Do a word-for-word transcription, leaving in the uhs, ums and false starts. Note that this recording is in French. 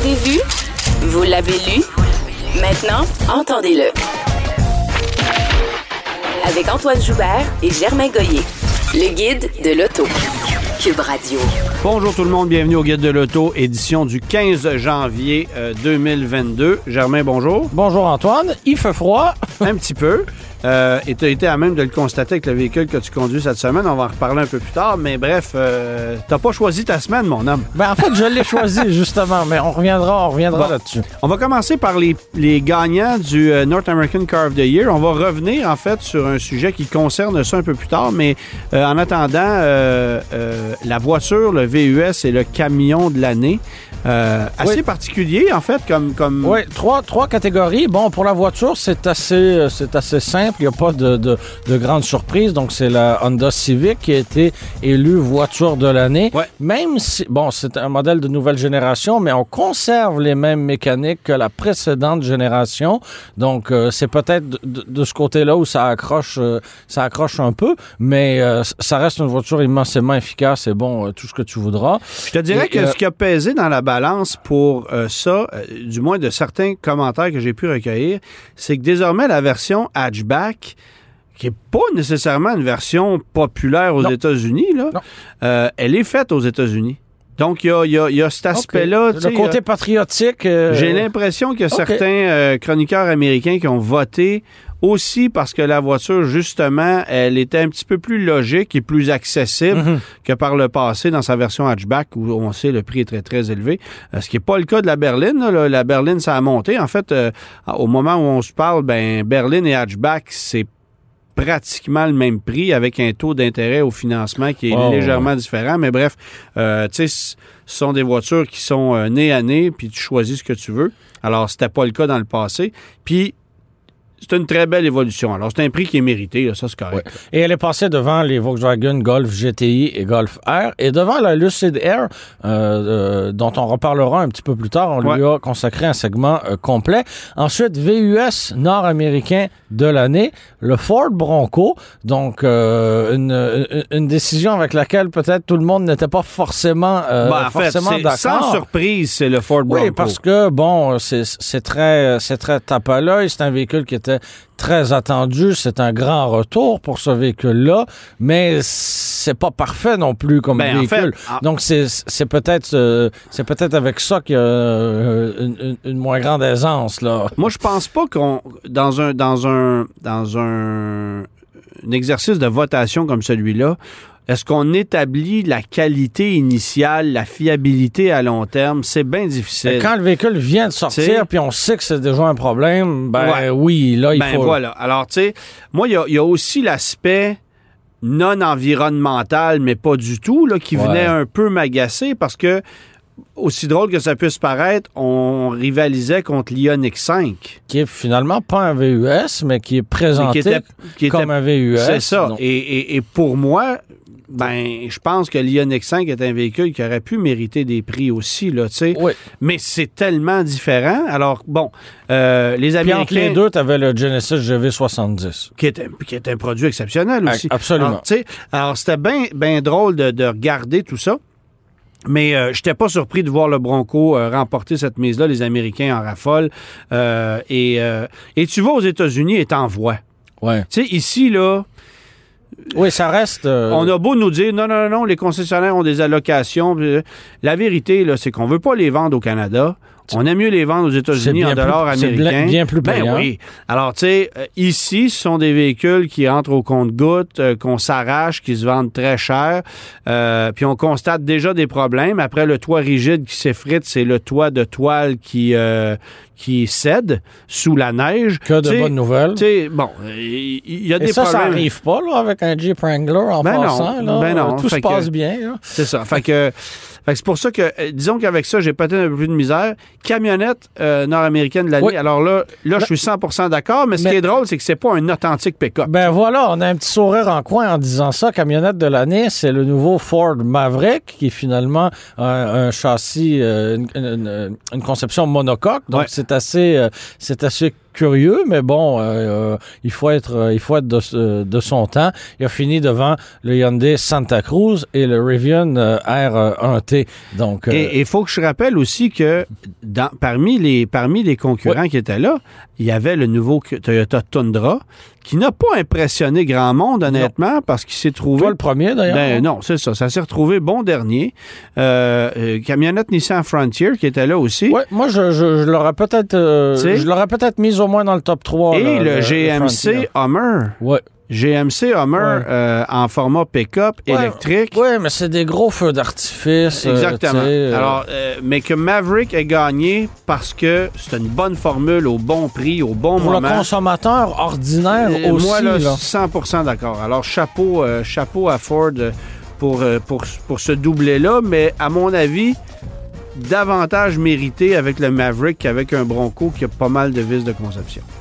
l'avez vu? Vous l'avez lu? Maintenant, entendez-le. Avec Antoine Joubert et Germain Goyer, le guide de l'auto. Cube Radio. Bonjour tout le monde, bienvenue au Guide de l'auto, édition du quinze janvier euh, deux mille vingt-deux. Germain, bonjour. Bonjour Antoine, il fait froid. Un petit peu. Euh, et tu as été à même de le constater avec le véhicule que tu conduis cette semaine. On va en reparler un peu plus tard. Mais bref, euh, t'as pas choisi ta semaine, mon homme. Ben en fait, je l'ai choisi justement, mais on reviendra, on reviendra bon, là-dessus. On va commencer par les, les gagnants du euh, North American Car of the Year. On va revenir en fait sur un sujet qui concerne ça un peu plus tard. Mais euh, en attendant, euh, euh, la voiture, le V U S et le camion de l'année. Euh, assez oui. particulier, en fait, comme... comme... Oui, trois, trois catégories. Bon, pour la voiture, c'est assez, c'est assez simple. Il n'y a pas de, de, de grande surprise. Donc, c'est la Honda Civic qui a été élue voiture de l'année. Ouais. Même si, bon, c'est un modèle de nouvelle génération, mais on conserve les mêmes mécaniques que la précédente génération. Donc, euh, c'est peut-être de, de, de ce côté-là où ça accroche, euh, ça accroche un peu, mais euh, ça reste une voiture immensément efficace et bon, euh, tout ce que tu voudras. Je te dirais et, que euh, ce qui a pesé dans la balance pour euh, ça, euh, du moins de certains commentaires que j'ai pu recueillir, c'est que désormais la version hatchback, qui n'est pas nécessairement une version populaire aux non. États-Unis, là, euh, elle est faite aux États-Unis. Donc, il y a, y a, y a cet aspect-là. Okay. Le côté euh, patriotique. Euh... J'ai l'impression qu'il y a okay. certains euh, chroniqueurs américains qui ont voté aussi parce que la voiture, justement, elle était un petit peu plus logique et plus accessible mm-hmm. que par le passé dans sa version hatchback où on sait le prix est très, très élevé. Euh, ce qui n'est pas le cas de la berline. Là. La berline, ça a monté. En fait, euh, au moment où on se parle, ben berline et hatchback, c'est pratiquement le même prix avec un taux d'intérêt au financement qui est oh, légèrement ouais. différent. Mais bref, euh, tu sais, ce sont des voitures qui sont euh, nez à nez, puis tu choisis ce que tu veux. Alors, c'était pas le cas dans le passé. Puis, c'est une très belle évolution. Alors, c'est un prix qui est mérité, là, ça, c'est correct. Ouais. Et elle est passée devant les Volkswagen Golf G T I et Golf R et devant la Lucid Air, euh, euh, dont on reparlera un petit peu plus tard. On ouais. lui a consacré un segment euh, complet. Ensuite, V U S nord-américain de l'année, le Ford Bronco. Donc, euh, une, une, une décision avec laquelle peut-être tout le monde n'était pas forcément, euh, ben, en forcément fait, d'accord. Sans surprise, c'est le Ford Bronco. Oui, parce que, bon, c'est, c'est très, c'est très tape à l'œil. C'est un véhicule qui était très attendu. C'est un grand retour pour ce véhicule-là, mais c'est pas parfait non plus comme ben, véhicule. En fait, en... Donc, c'est, c'est, peut-être, euh, c'est peut-être avec ça qu'il y a euh, une, une moins grande aisance, là. Moi, je pense pas qu'on, dans un, dans un, dans un, un exercice de votation comme celui-là, est-ce qu'on établit la qualité initiale, la fiabilité à long terme? C'est bien difficile. Et quand le véhicule vient de sortir, puis on sait que c'est déjà un problème, ben ouais. oui, là, il ben faut... Ben voilà. Alors, tu sais, moi, il y, y a aussi l'aspect non environnemental, mais pas du tout, là, qui ouais. venait un peu m'agacer parce que, aussi drôle que ça puisse paraître, on rivalisait contre l'Ioniq cinq. Qui est finalement pas un V U S, mais qui est présenté qui était, qui comme était, un V U S. C'est ça. Et, et, et pour moi... Ben, je pense que l'Ioniq cinq est un véhicule qui aurait pu mériter des prix aussi, là, tu sais. Oui. Mais c'est tellement différent. Alors, bon, euh, les Américains... Puis entre les deux, tu avais le Genesis G V soixante-dix. Qui est un, qui est un produit exceptionnel aussi. Absolument. Alors, tu sais, alors c'était bien ben drôle de, de regarder tout ça. Mais euh, je n'étais pas surpris de voir le Bronco euh, remporter cette mise-là. Les Américains en raffolent. Euh, et, euh, et tu vas aux États-Unis et t'en vois. Ouais. Tu sais, ici, là... Oui, ça reste... Euh... On a beau nous dire, non, non, non, les concessionnaires ont des allocations. La vérité, là, c'est qu'on ne veut pas les vendre au Canada. On aime mieux les vendre aux États-Unis en dollars plus, américains. C'est bien plus payant. Ben oui. Alors, tu sais, euh, ici, ce sont des véhicules qui rentrent au compte-gouttes, euh, qu'on s'arrache, qui se vendent très cher. Euh, puis on constate déjà des problèmes. Après, le toit rigide qui s'effrite, c'est le toit de toile qui, euh, qui cède sous la neige. Que de t'sais, bonnes nouvelles. Tu sais, bon, il y, y a Et des ça, problèmes. Ça n'arrive pas, là, avec un Jeep Wrangler en ben passant. Non, là. Ben non. Tout se passe que, bien. Là. C'est ça. Fait que... Fait que c'est pour ça que, euh, disons qu'avec ça, j'ai peut-être un peu plus de misère. Camionnette euh, nord-américaine de l'année. Oui. Alors là, là, je suis cent pour cent d'accord, mais ce mais, qui est drôle, c'est que c'est pas un authentique pick-up. Ben voilà, on a un petit sourire en coin en disant ça. Camionnette de l'année, c'est le nouveau Ford Maverick, qui est finalement un, un châssis, euh, une, une, une conception monocoque. Donc, ouais. c'est assez, euh, c'est assez curieux, mais bon, euh, il faut être, il faut être de, de son temps. Il a fini devant le Hyundai Santa Cruz et le Rivian euh, R un T. Donc, euh, et il faut que je rappelle aussi que dans, parmi les parmi les concurrents ouais. qui étaient là, il y avait le nouveau Toyota Tundra qui n'a pas impressionné grand monde, honnêtement, non. parce qu'il s'est trouvé... Toi le premier, d'ailleurs? Ben, non, c'est ça. Ça s'est retrouvé bon dernier. Euh, euh, camionnette Nissan Frontier qui était là aussi. Oui, moi, je, je, je l'aurais peut-être euh, je l'aurais peut-être mis au moins dans le top trois. Et là, le, le G M C le Hummer. Oui. G M C Hummer ouais. euh, en format pick-up ouais, électrique. Oui, mais c'est des gros feux d'artifice. Exactement. Euh, Alors, euh, mais que Maverick ait gagné parce que c'est une bonne formule au bon prix, au bon pour moment. Pour le consommateur ordinaire euh, aussi. Moi, là, là. cent pour cent d'accord. Alors, chapeau, euh, chapeau à Ford pour, euh, pour, pour ce doublé-là, mais à mon avis, davantage mérité avec le Maverick qu'avec un Bronco qui a pas mal de vis de conception.